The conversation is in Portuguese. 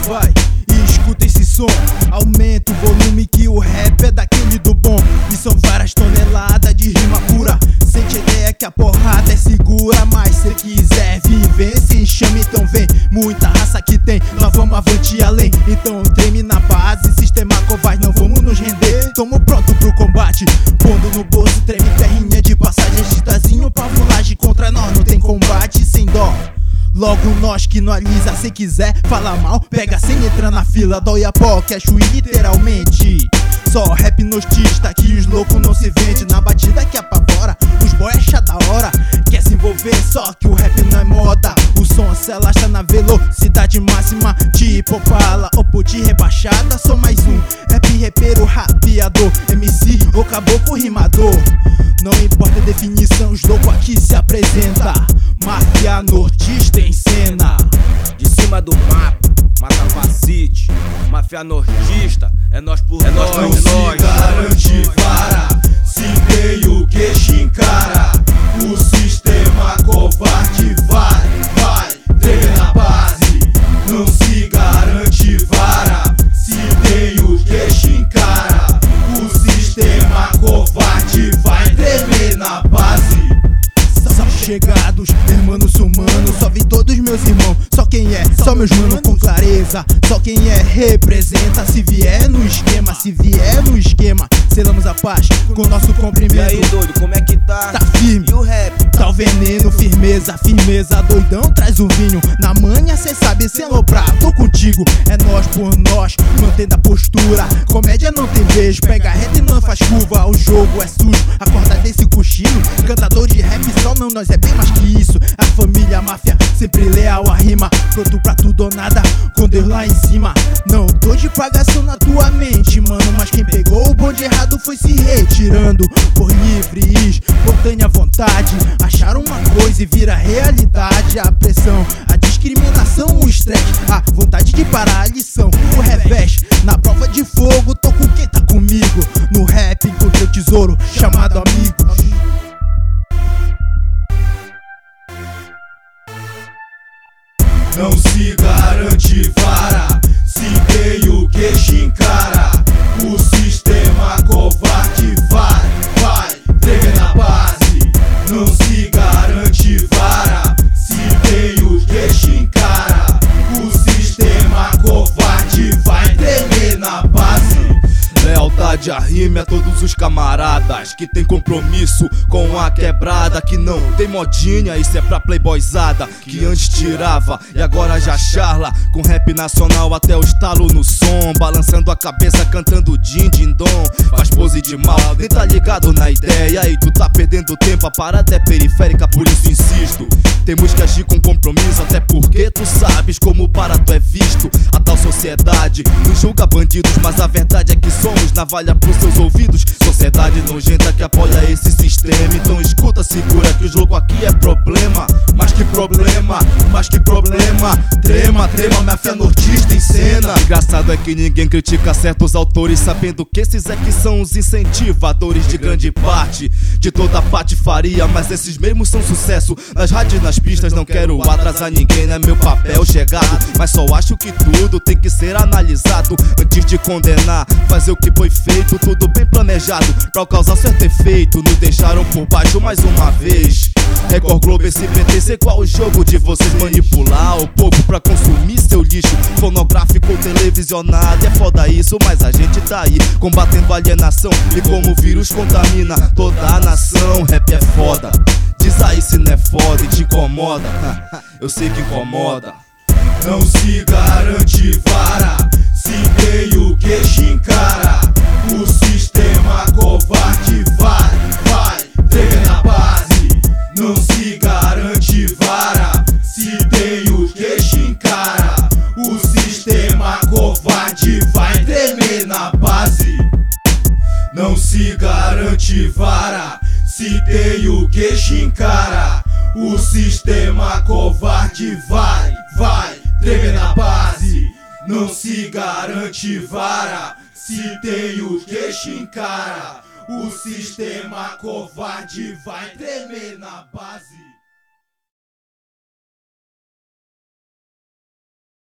vai, e escuta esse som. Aumenta o volume que o rap é daquele do bom. E são várias toneladas de rima pura. Sente a ideia que a porrada é segura. Mas se quiser vir, vem, se chama, então vem. Muita raça que tem, nós vamos avante e além. Então treme na base, sistema covarde, não vamos nos render. Tamo pronto pro combate, pondo no bolso, treme terrinha de passagem. Agitazinho pra fulagem, contra nós não tem combate sem dó. Logo nós que não alisa, se quiser falar mal, pega sem entrar na fila. Dói a pó, quer chuir literalmente. Só rap nostista, que os loucos não se vende. Na batida que apavora, os boy acha da hora. Quer se envolver, só que o rap não é moda. O som se alastra na velocidade máxima. Tipo Opala, ou Puti rebaixada. Sou mais um rap repeiro, rapeador, MC ou caboclo rimador. Não importa a definição, os loucos aqui se apresenta. Máfia nortista em cena. De cima do mapa, mata facite. Máfia nortista, é nós por nós. Não se garante vara, se tem o queixo encara. O sistema covarde vai tremer na base. Não se garante vara, se tem o queixo encara. O sistema covarde vai tremer na base. São chegados, hermanos humanos, só vi todos meus irmãos. Só quem é, só meus manos com clareza. Só quem é, representa. Se vier no esquema, se vier no esquema, selamos a paz com nosso cumprimento. E aí, doido, como é que tá? Tá firme, E o rap? tá o veneno, firmeza, firmeza. Doidão, traz o vinho. Na manha, cê sabe, sem loprar, tô contigo. É nós por nós, mantendo a postura. Comédia não tem beijo, pega reta e não faz curva. O jogo é sujo, acorda desse cochilo. Cantador de rap só não, nós é bem mais que isso. A família, a máfia, sempre leal à rima. Pronto pra tudo ou nada, com Deus lá em cima. Não tô de pagação na tua mente, mano, mas quem pegou o bonde errado foi se retirando. Por livre e espontânea vontade, achar uma coisa e vira realidade. A pressão, a discriminação, o estresse, a vontade de parar a lição, o revés. Na prova de fogo, tô com quem tá comigo. No rap encontrei o tesouro chamado amigo. Não se garante vara, se tem o queixo encara. O sistema covarde vai tremer na base. Não se garante vara, se tem o queixo encara. O sistema covarde vai tremer na base. Lealdade à rima a todos os camaradas que tem compromisso com a quebrada, que não tem modinha, isso é pra playboyzada que antes tirava e agora já charla. Com rap nacional até o estalo no som, balançando a cabeça cantando din-din-dom. Faz pose de mal, nem tá ligado na ideia e tu tá perdendo tempo, a parada é periférica, por isso insisto. Temos que agir com compromisso, até porque tu sabes como o barato é visto. A tal sociedade nos julga bandidos, mas a verdade é que somos navalha pros seus ouvidos. Sociedade nojenta que apoia esse sistema. Então escuta, segura que o jogo aqui é problema. Mas que problema, mas que problema. Trema, trema, máfia nortista em cena. Engraçado é que ninguém critica certos autores, sabendo que esses é que são os incentivadores de grande parte de toda a patifaria. Mas esses mesmos são sucesso nas rádios, nas pistas. Não quero atrasar ninguém, não é meu papel chegado, mas só acho que tudo tem que ser analisado antes de condenar. Fazer o que foi feito, tudo bem planejado, pra causar certo efeito. Nos deixaram por baixo mais uma vez. Record, Globo, SBT, sei qual o jogo de vocês manipular o povo pra consumir seu lixo fonográfico ou televisionado. É foda isso, mas a gente tá aí combatendo a alienação e como o vírus contamina toda a nação. Rap é foda, diz aí se não é foda e te incomoda. Eu sei que incomoda. Não se garante vara, se tem o queixo encara. O sistema covarde vai tremer na base. Não se garante vara, se tem o queixo encara. O sistema covarde vai tremer na base. Não se garante vara, se tem o queixo encara. O sistema covarde vai tremer na base. Não se garante vara, se tem o queixo encara. O sistema covarde vai tremer na base.